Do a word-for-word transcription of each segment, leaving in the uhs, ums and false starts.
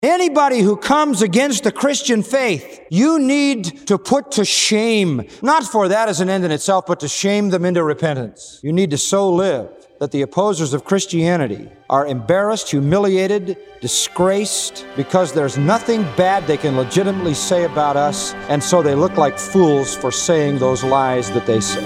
Anybody who comes against the Christian faith, you need to put to shame, not for that as an end in itself, but to shame them into repentance. You need to so live that the opposers of Christianity are embarrassed, humiliated, disgraced, because there's nothing bad they can legitimately say about us, and so they look like fools for saying those lies that they say.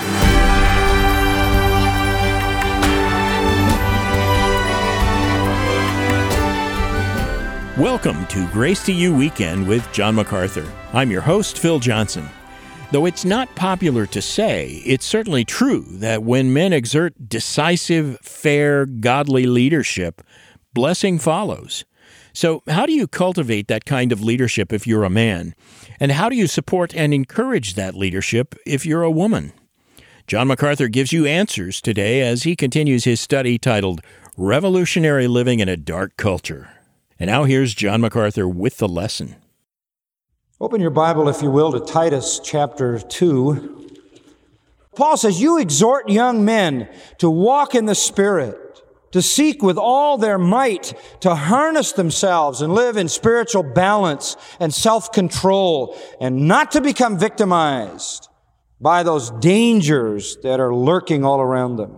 Welcome to Grace to You Weekend with John MacArthur. I'm your host, Phil Johnson. Though it's not popular to say, it's certainly true that when men exert decisive, fair, godly leadership, blessing follows. So how do you cultivate that kind of leadership if you're a man? And how do you support and encourage that leadership if you're a woman? John MacArthur gives you answers today as he continues his study titled Revolutionary Living in a Dark Culture. And now here's John MacArthur with the lesson. Open your Bible, if you will, to Titus chapter two. Paul says, "You exhort young men to walk in the Spirit, to seek with all their might to harness themselves and live in spiritual balance and self-control, and not to become victimized by those dangers that are lurking all around them."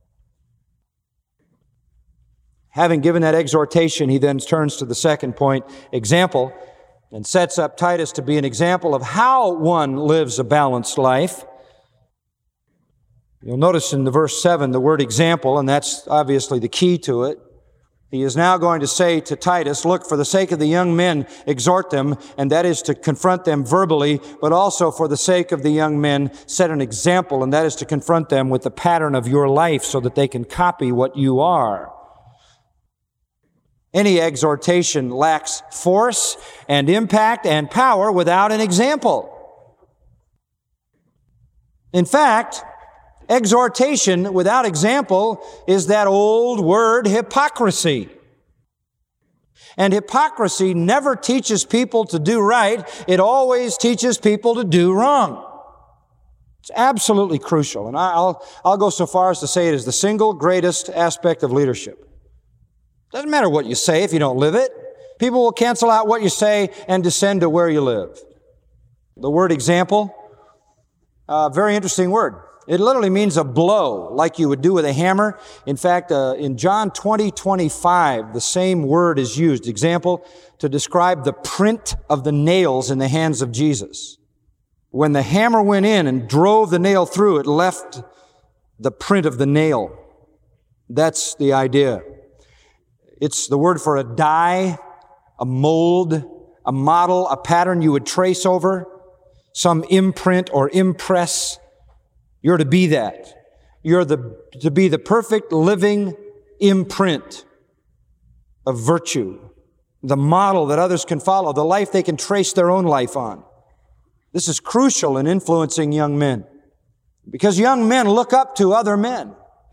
Having given that exhortation, he then turns to the second point, example, and sets up Titus to be an example of how one lives a balanced life. You'll notice in the verse seven the word example, and that's obviously the key to it. He is now going to say to Titus, look, for the sake of the young men, exhort them, and that is to confront them verbally, but also for the sake of the young men, set an example, and that is to confront them with the pattern of your life so that they can copy what you are. Any exhortation lacks force and impact and power without an example. In fact, exhortation without example is that old word hypocrisy. And hypocrisy never teaches people to do right. It always teaches people to do wrong. It's absolutely crucial. And I'll, I'll go so far as to say it is the single greatest aspect of leadership. Doesn't matter what you say if you don't live it. People will cancel out what you say and descend to where you live. The word example, a very interesting word. It literally means a blow, like you would do with a hammer. In fact, uh, in John twenty twenty-five, the same word is used, example, to describe the print of the nails in the hands of Jesus. When the hammer went in and drove the nail through, it left the print of the nail. That's the idea. It's the word for a die, a mold, a model, a pattern you would trace over, some imprint or impress. You're to be that. You're the, to be the perfect living imprint of virtue, the model that others can follow, the life they can trace their own life on. This is crucial in influencing young men, because young men look up to other men.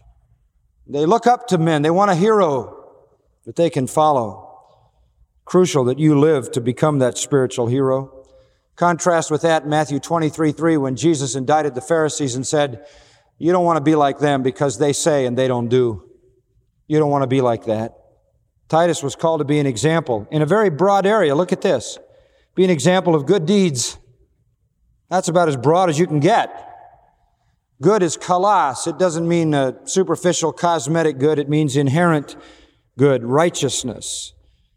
They look up to men. They want a hero that they can follow. Crucial that you live to become that spiritual hero. Contrast with that Matthew twenty-three three, when Jesus indicted the Pharisees and said, you don't want to be like them because they say and they don't do. You don't want to be like that. Titus was called to be an example in a very broad area. Look at this. Be an example of good deeds. That's about as broad as you can get. Good is kalos. It doesn't mean a superficial cosmetic good. It means inherent good, righteousness,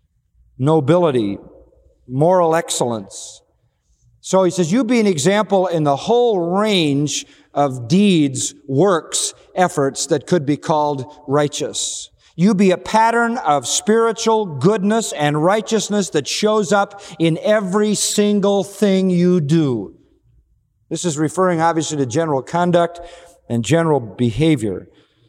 nobility, moral excellence. So he says, you be an example in the whole range of deeds, works, efforts that could be called righteous. You be a pattern of spiritual goodness and righteousness that shows up in every single thing you do. This is referring obviously to general conduct and general behavior.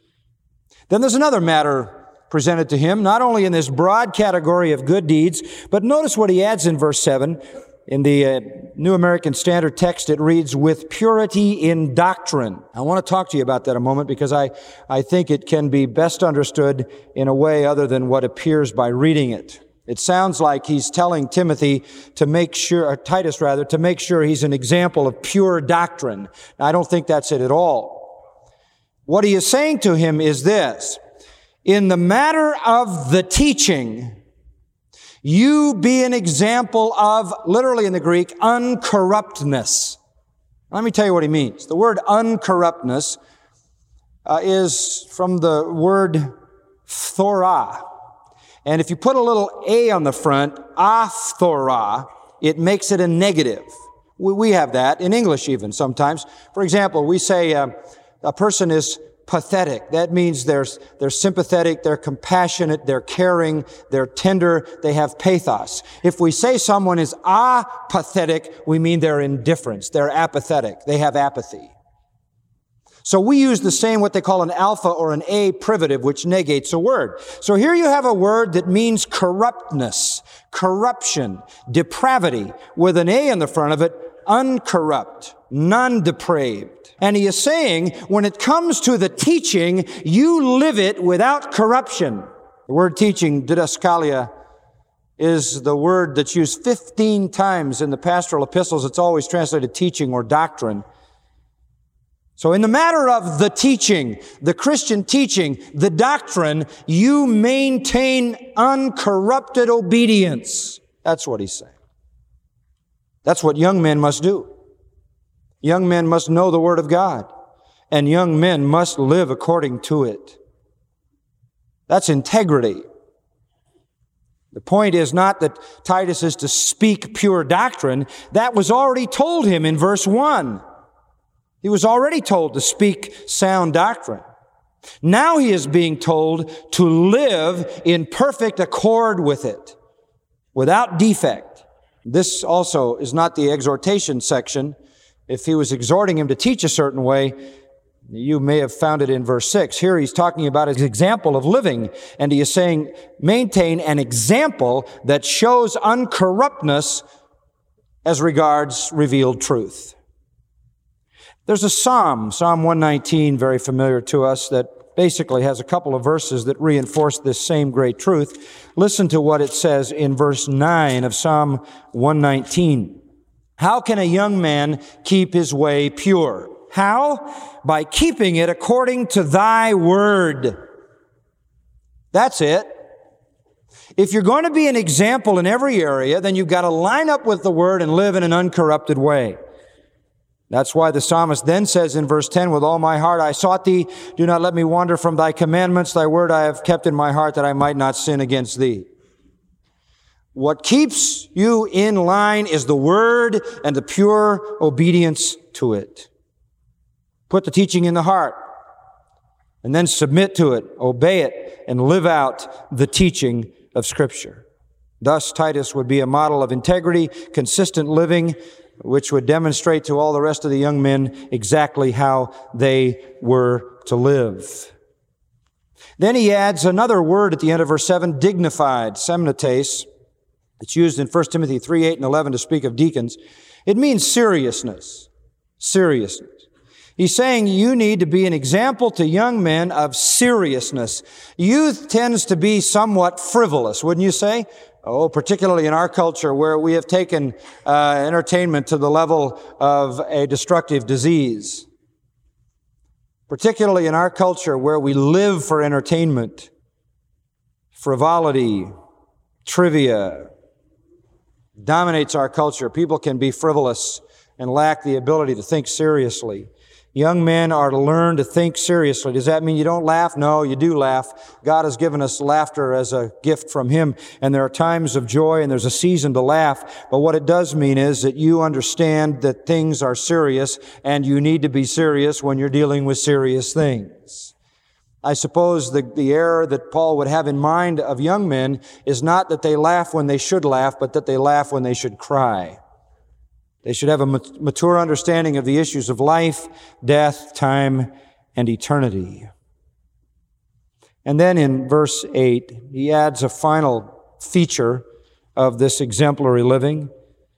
Then there's another matter presented to him, not only in this broad category of good deeds, but notice what he adds in verse seven. In the uh, New American Standard text, it reads, with purity in doctrine. I want to talk to you about that a moment because I, I think it can be best understood in a way other than what appears by reading it. It sounds like he's telling Timothy to make sure, or Titus rather, to make sure he's an example of pure doctrine. Now, I don't think that's it at all. What he is saying to him is this: in the matter of the teaching, You be an example of, literally in the Greek, uncorruptness. Let me tell you what he means. The word uncorruptness uh, is from the word phthora. And if you put a little a on the front, aphthora, it makes it a negative. We, we have that in English even sometimes. For example, we say uh, a person is pathetic. That means they're, they're sympathetic, they're compassionate, they're caring, they're tender, they have pathos. If we say someone is apathetic, we mean they're indifference, they're apathetic, they have apathy. So we use the same, what they call an alpha or an a privative, which negates a word. So here you have a word that means corruptness, corruption, depravity, with an a in the front of it, uncorrupt, non-depraved. And he is saying, when it comes to the teaching, you live it without corruption. The word teaching, didaskalia, is the word that's used fifteen times in the pastoral epistles. It's always translated teaching or doctrine. So in the matter of the teaching, the Christian teaching, the doctrine, you maintain uncorrupted obedience. That's what he's saying. That's what young men must do. Young men must know the Word of God, and young men must live according to it. That's integrity. The point is not that Titus is to speak pure doctrine. That was already told him in verse one. He was already told to speak sound doctrine. Now he is being told to live in perfect accord with it, without defect. This also is not the exhortation section. If he was exhorting him to teach a certain way, you may have found it in verse six. Here he's talking about his example of living, and he is saying, maintain an example that shows uncorruptness as regards revealed truth. There's a psalm, Psalm one nineteen, very familiar to us, that basically has a couple of verses that reinforce this same great truth. Listen to what it says in verse nine of Psalm one nineteen. How can a young man keep his way pure? How? By keeping it according to thy word. That's it. If you're going to be an example in every area, then you've got to line up with the word and live in an uncorrupted way. That's why the psalmist then says in verse ten, with all my heart I sought thee. Do not let me wander from thy commandments. Thy word I have kept in my heart that I might not sin against thee. What keeps you in line is the word and the pure obedience to it. Put the teaching in the heart and then submit to it, obey it, and live out the teaching of Scripture. Thus, Titus would be a model of integrity, consistent living, which would demonstrate to all the rest of the young men exactly how they were to live. Then he adds another word at the end of verse seven, dignified, semnetes. It's used in First Timothy three, eight, and eleven to speak of deacons. It means seriousness. Seriousness. He's saying you need to be an example to young men of seriousness. Youth tends to be somewhat frivolous, wouldn't you say? Oh, particularly in our culture where we have taken uh, entertainment to the level of a destructive disease. Particularly in our culture where we live for entertainment, frivolity, trivia dominates our culture. People can be frivolous and lack the ability to think seriously. Young men are to learn to think seriously. Does that mean you don't laugh? No, you do laugh. God has given us laughter as a gift from Him, and there are times of joy and there's a season to laugh. But what it does mean is that you understand that things are serious, and you need to be serious when you're dealing with serious things. I suppose the, the error that Paul would have in mind of young men is not that they laugh when they should laugh, but that they laugh when they should cry. They should have a mature understanding of the issues of life, death, time, and eternity. And then in verse eight, he adds a final feature of this exemplary living.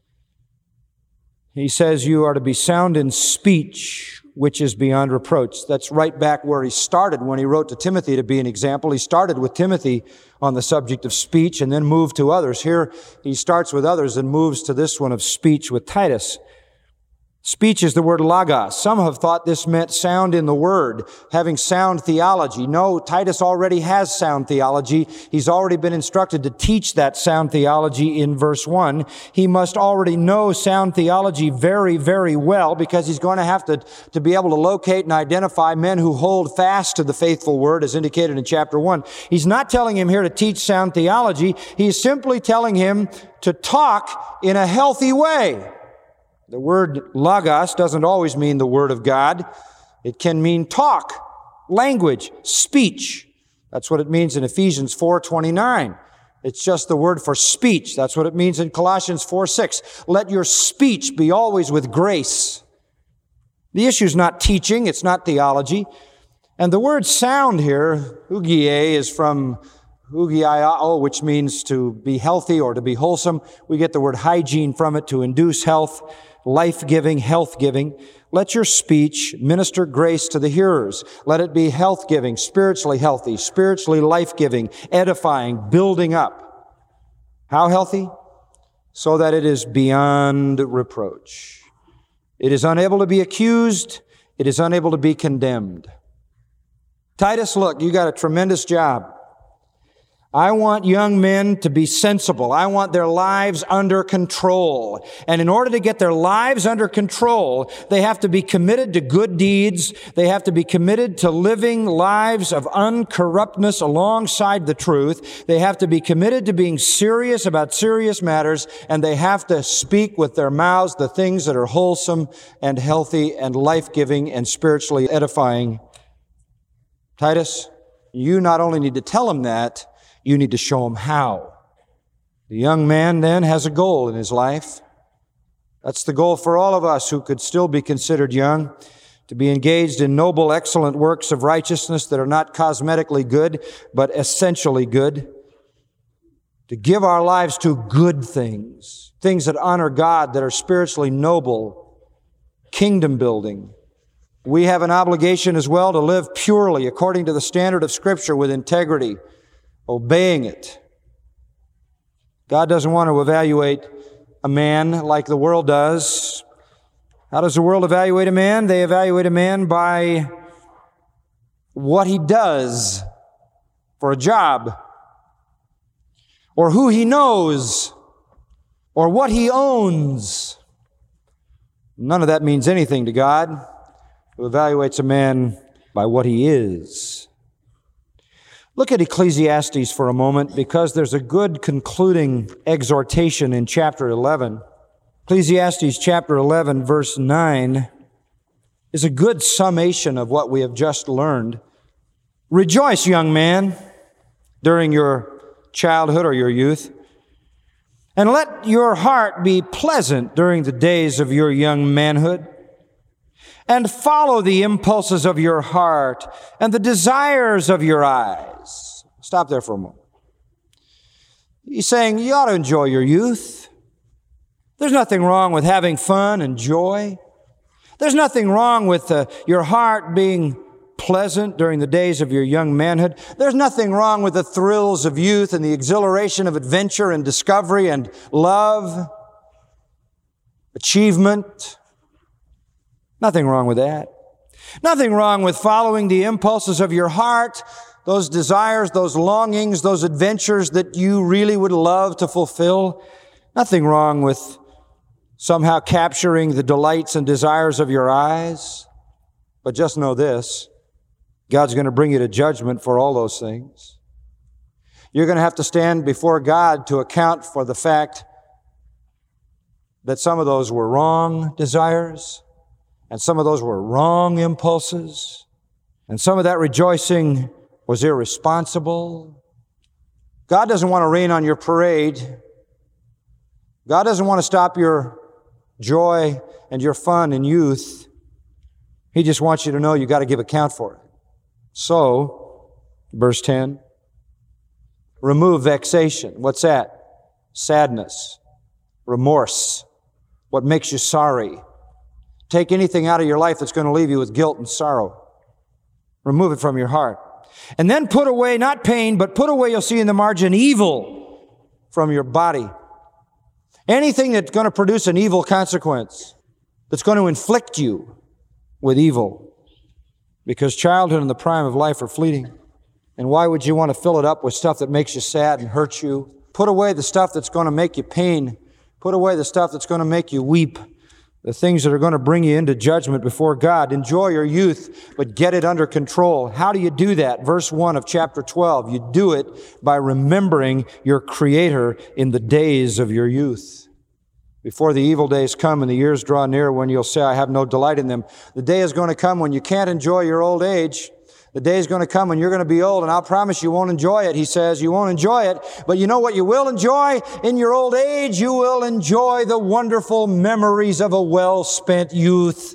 He says, you are to be sound in speech, which is beyond reproach. That's right back where he started when he wrote to Timothy to be an example. He started with Timothy on the subject of speech and then moved to others. Here he starts with others and moves to this one of speech with Titus. Speech is the word logos. Some have thought this meant sound in the word, having sound theology. No, Titus already has sound theology. He's already been instructed to teach that sound theology in verse one. He must already know sound theology very, very well, because he's going to have to, to be able to locate and identify men who hold fast to the faithful word, as indicated in chapter one. He's not telling him here to teach sound theology. He's simply telling him to talk in a healthy way. The word logos doesn't always mean the word of God. It can mean talk, language, speech. That's what it means in Ephesians four twenty-nine. It's just the word for speech. That's what it means in Colossians four six. Let your speech be always with grace. The issue is not teaching. It's not theology. And the word sound here, hugie, is from hugiao, which means to be healthy or to be wholesome. We get the word hygiene from it, to induce health, life-giving, health-giving. Let your speech minister grace to the hearers. Let it be health-giving, spiritually healthy, spiritually life-giving, edifying, building up. How healthy? So that it is beyond reproach. It is unable to be accused. It is unable to be condemned. Titus, look, you got a tremendous job. I want young men to be sensible. I want their lives under control. And in order to get their lives under control, they have to be committed to good deeds. They have to be committed to living lives of uncorruptness alongside the truth. They have to be committed to being serious about serious matters, and they have to speak with their mouths the things that are wholesome and healthy and life-giving and spiritually edifying. Titus, you not only need to tell them that, you need to show him how. The young man then has a goal in his life. That's the goal for all of us who could still be considered young, to be engaged in noble, excellent works of righteousness that are not cosmetically good, but essentially good. To give our lives to good things, things that honor God, that are spiritually noble, kingdom building. We have an obligation as well to live purely according to the standard of Scripture with integrity, obeying it. God doesn't want to evaluate a man like the world does. How does the world evaluate a man? They evaluate a man by what he does for a job, or who he knows, or what he owns. None of that means anything to God, who evaluates a man by what he is. Look at Ecclesiastes for a moment, because there's a good concluding exhortation in chapter eleven. Ecclesiastes chapter eleven, verse nine, is a good summation of what we have just learned. Rejoice, young man, during your childhood or your youth, and let your heart be pleasant during the days of your young manhood, and follow the impulses of your heart and the desires of your eyes. Stop there for a moment. He's saying you ought to enjoy your youth. There's nothing wrong with having fun and joy. There's nothing wrong with uh, your heart being pleasant during the days of your young manhood. There's nothing wrong with the thrills of youth and the exhilaration of adventure and discovery and love, achievement. Nothing wrong with that. Nothing wrong with following the impulses of your heart, those desires, those longings, those adventures that you really would love to fulfill. Nothing wrong with somehow capturing the delights and desires of your eyes. But just know this, God's going to bring you to judgment for all those things. You're going to have to stand before God to account for the fact that some of those were wrong desires, and some of those were wrong impulses, and some of that rejoicing was irresponsible. God doesn't want to rain on your parade. God doesn't want to stop your joy and your fun and youth. He just wants you to know you got to give account for it. So, verse ten, remove vexation. What's that? Sadness, remorse, what makes you sorry. Take anything out of your life that's going to leave you with guilt and sorrow. Remove it from your heart. And then put away, not pain, but put away, you'll see in the margin, evil from your body. Anything that's going to produce an evil consequence. that's going to inflict you with evil. Because childhood and the prime of life are fleeting. And why would you want to fill it up with stuff that makes you sad and hurts you? Put away the stuff that's going to make you pain. Put away the stuff that's going to make you weep. The things that are going to bring you into judgment before God. Enjoy your youth, but get it under control. How do you do that? Verse one of chapter twelve. You do it by remembering your Creator in the days of your youth. Before the evil days come and the years draw near when you'll say, I have no delight in them. The day is going to come when you can't enjoy your old age. The day is going to come when you're going to be old, and I'll promise you won't enjoy it. He says you won't enjoy it, but you know what you will enjoy? In your old age, you will enjoy the wonderful memories of a well-spent youth.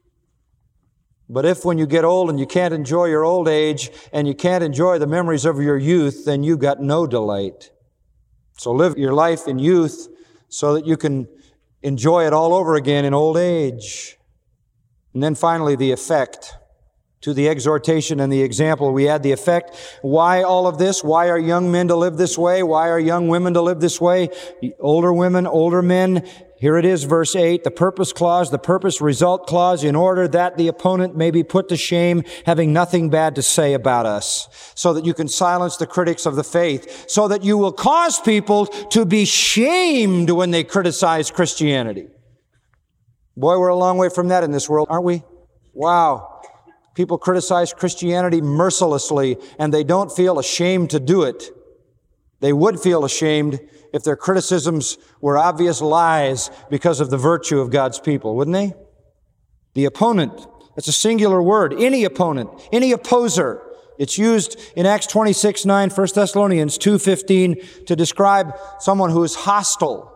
But if when you get old and you can't enjoy your old age and you can't enjoy the memories of your youth, then you've got no delight. So live your life in youth so that you can enjoy it all over again in old age. And then finally, the effect. To the exhortation and the example, we add the effect. Why all of this? Why are young men to live this way? Why are young women to live this way? Older women, older men. Here it is, verse eight, the purpose clause, the purpose result clause, in order that the opponent may be put to shame, having nothing bad to say about us, so that you can silence the critics of the faith, so that you will cause people to be shamed when they criticize Christianity. Boy, we're a long way from that in this world, aren't we? Wow. People criticize Christianity mercilessly, and they don't feel ashamed to do it. They would feel ashamed if their criticisms were obvious lies because of the virtue of God's people, wouldn't they? The opponent, that's a singular word. Any opponent, any opposer. It's used in Acts twenty-six nine, First Thessalonians two fifteen to describe someone who is hostile.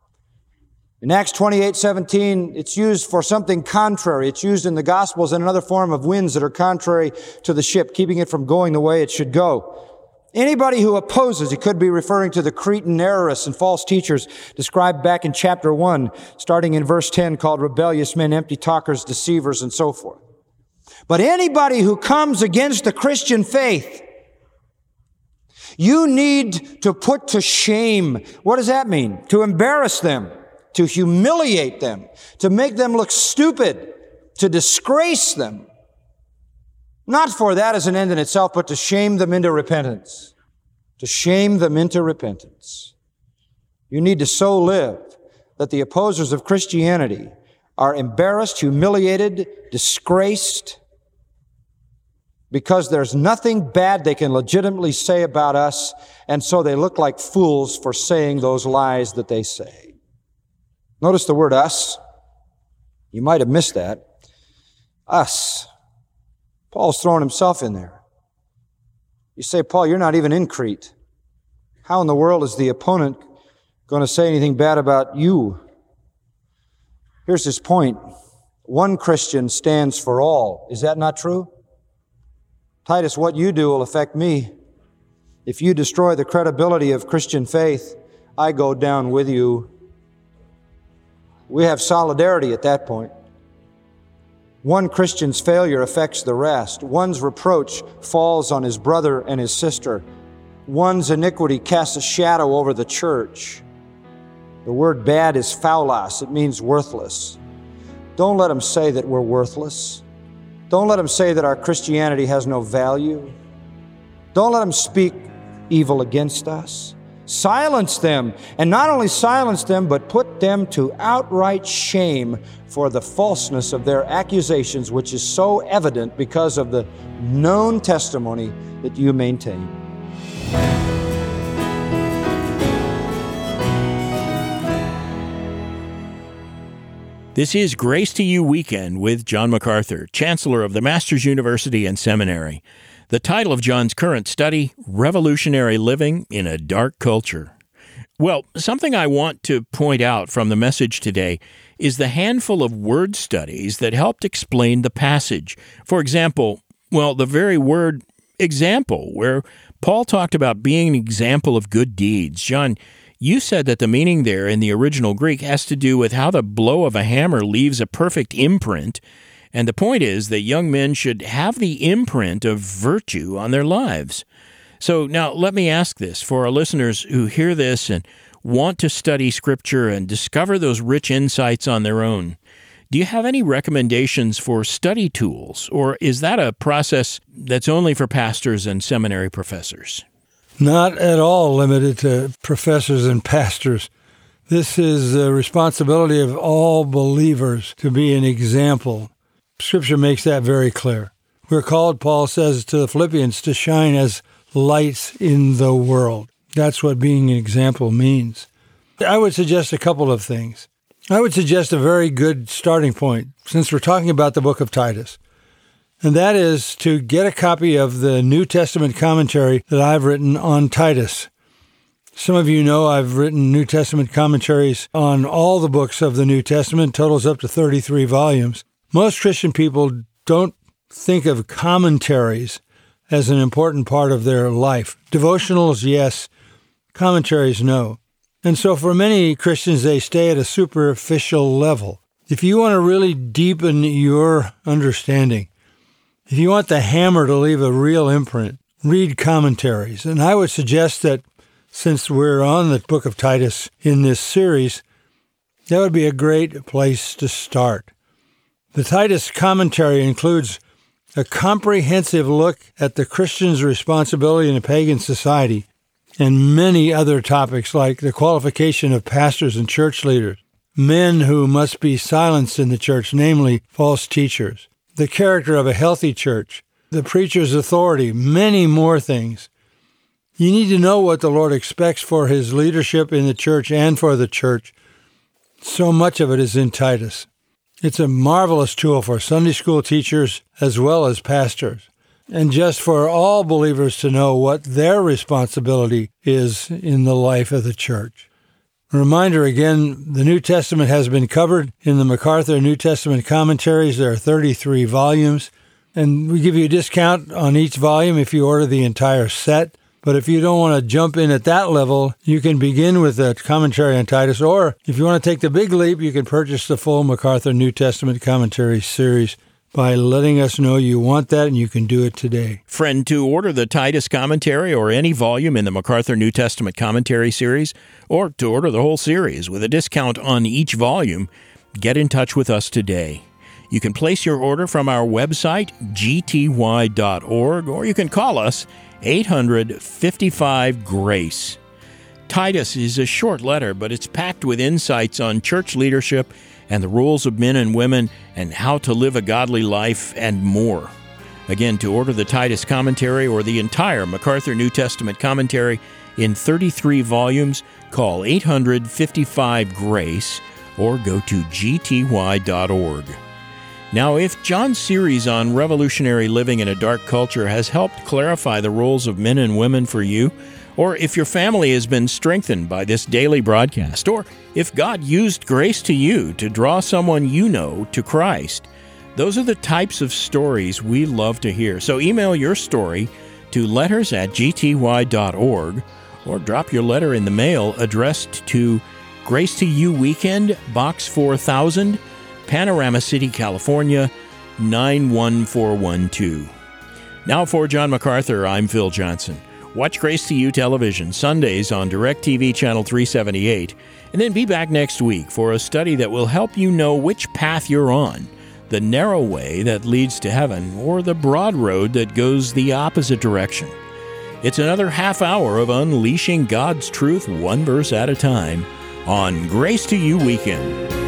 In Acts twenty-eight seventeen, it's used for something contrary. It's used in the Gospels in another form of winds that are contrary to the ship, keeping it from going the way it should go. Anybody who opposes, he could be referring to the Cretan errorists and false teachers described back in chapter one, starting in verse ten, called rebellious men, empty talkers, deceivers, and so forth. But anybody who comes against the Christian faith, you need to put to shame. What does that mean? To embarrass them. To humiliate them, to make them look stupid, to disgrace them. Not for that as an end in itself, but to shame them into repentance. To shame them into repentance. You need to so live that the opposers of Christianity are embarrassed, humiliated, disgraced, because there's nothing bad they can legitimately say about us, and so they look like fools for saying those lies that they say. Notice the word us. You might have missed that. Us. Paul's throwing himself in there. You say, Paul, you're not even in Crete. How in the world is the opponent going to say anything bad about you? Here's his point. One Christian stands for all. Is that not true? Titus, what you do will affect me. If you destroy the credibility of Christian faith, I go down with you. We have solidarity at that point. One Christian's failure affects the rest. One's reproach falls on his brother and his sister. One's iniquity casts a shadow over the church. The word bad is phaulos. It means worthless. Don't let them say that we're worthless. Don't let them say that our Christianity has no value. Don't let them speak evil against us. Silence them, and not only silence them, but put them to outright shame for the falseness of their accusations, which is so evident because of the known testimony that you maintain. This is Grace to You Weekend with John MacArthur, Chancellor of the Masters University and Seminary. The title of John's current study, Revolutionary Living in a Dark Culture. Well, something I want to point out from the message today is the handful of word studies that helped explain the passage. For example, well, the very word example, where Paul talked about being an example of good deeds. John, you said that the meaning there in the original Greek has to do with how the blow of a hammer leaves a perfect imprint. And the point is that young men should have the imprint of virtue on their lives. So now let me ask this for our listeners who hear this and want to study Scripture and discover those rich insights on their own. Do you have any recommendations for study tools, or is that a process that's only for pastors and seminary professors? Not at all limited to professors and pastors. This is the responsibility of all believers to be an example. Scripture makes that very clear. We're called, Paul says to the Philippians, to shine as lights in the world. That's what being an example means. I would suggest a couple of things. I would suggest a very good starting point, since we're talking about the book of Titus, and that is to get a copy of the New Testament commentary that I've written on Titus. Some of you know I've written New Testament commentaries on all the books of the New Testament, totals up to thirty-three volumes. Most Christian people don't think of commentaries as an important part of their life. Devotionals, yes. Commentaries, no. And so for many Christians, they stay at a superficial level. If you want to really deepen your understanding, if you want the hammer to leave a real imprint, read commentaries. And I would suggest that since we're on the book of Titus in this series, that would be a great place to start. The Titus commentary includes a comprehensive look at the Christian's responsibility in a pagan society, and many other topics like the qualification of pastors and church leaders, men who must be silenced in the church, namely false teachers, the character of a healthy church, the preacher's authority, many more things. You need to know what the Lord expects for his leadership in the church and for the church. So much of it is in Titus. It's a marvelous tool for Sunday school teachers as well as pastors, and just for all believers to know what their responsibility is in the life of the church. A reminder again, the New Testament has been covered in the MacArthur New Testament commentaries. There are thirty-three volumes, and we give you a discount on each volume if you order the entire set. But if you don't want to jump in at that level, you can begin with a commentary on Titus, or if you want to take the big leap, you can purchase the full MacArthur New Testament commentary series by letting us know you want that, and you can do it today. Friend, to order the Titus commentary or any volume in the MacArthur New Testament commentary series, or to order the whole series with a discount on each volume, get in touch with us today. You can place your order from our website, g t y dot org, or you can call us eight hundred, fifty-five, GRACE. Titus is a short letter, but it's packed with insights on church leadership and the roles of men and women and how to live a godly life and more. Again, to order the Titus commentary or the entire MacArthur New Testament commentary in thirty-three volumes, call eight hundred, fifty-five, GRACE or go to g t y dot org. Now, if John's series on revolutionary living in a dark culture has helped clarify the roles of men and women for you, or if your family has been strengthened by this daily broadcast, or if God used grace to you to draw someone you know to Christ, those are the types of stories we love to hear. So email your story to letters at g t y dot org or drop your letter in the mail addressed to Grace to You Weekend, Box four thousand, Panorama City, California, nine one four one two. Now for John MacArthur, I'm Phil Johnson. Watch Grace to You television Sundays on DirecTV Channel three seventy-eight, and then be back next week for a study that will help you know which path you're on, the narrow way that leads to heaven or the broad road that goes the opposite direction. It's another half hour of unleashing God's truth one verse at a time on Grace to You Weekend.